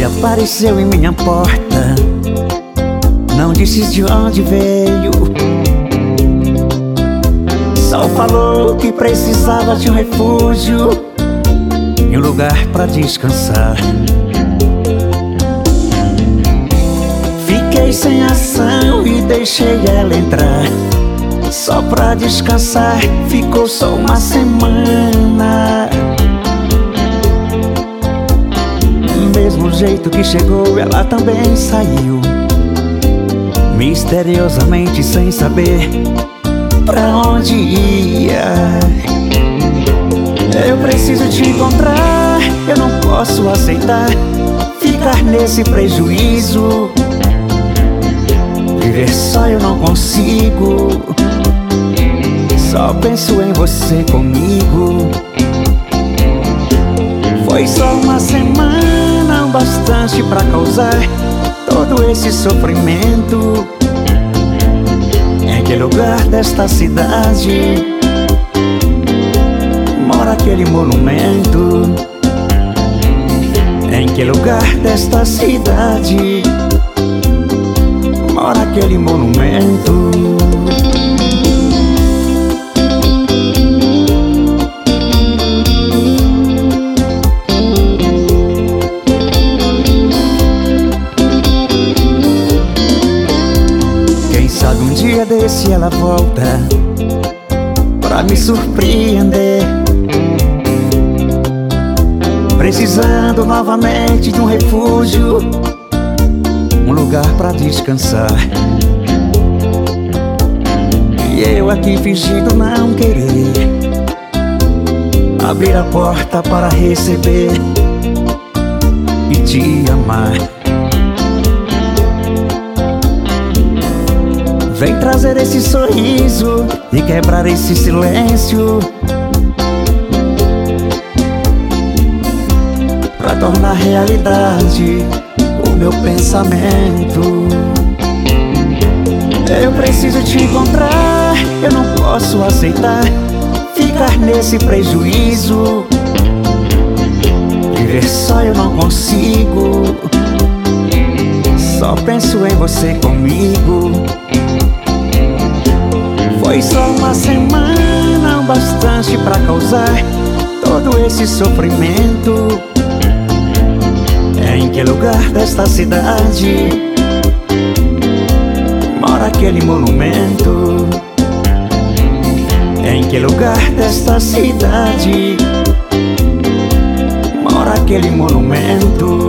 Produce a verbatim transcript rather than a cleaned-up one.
apareceu em minha porta, não disse de onde veio, só falou que precisava de um refúgio e um lugar pra descansar. Fiquei sem ação e deixei ela entrar, só pra descansar, ficou só uma semana. Mesmo jeito que chegou, ela também saiu, misteriosamente sem saber pra onde ia. Eu preciso te encontrar, eu não posso aceitar ficar nesse prejuízo. Viver só eu não consigo, só penso em você comigo. Foi só uma semana, o bastante pra causar todo esse sofrimento. Em que lugar desta cidade mora aquele monumento? Em que lugar desta cidade mora aquele monumento? Um dia desse ela volta pra me surpreender, precisando novamente de um refúgio, um lugar pra descansar. E eu aqui fingindo não querer abrir a porta para receber e te amar. Vem trazer esse sorriso e quebrar esse silêncio, pra tornar realidade o meu pensamento. Eu preciso te encontrar, eu não posso aceitar ficar nesse prejuízo. Viver só eu não consigo, só penso em você comigo. Foi só uma semana, o bastante pra causar todo esse sofrimento. Em que lugar desta cidade mora aquele monumento? Em que lugar desta cidade mora aquele monumento?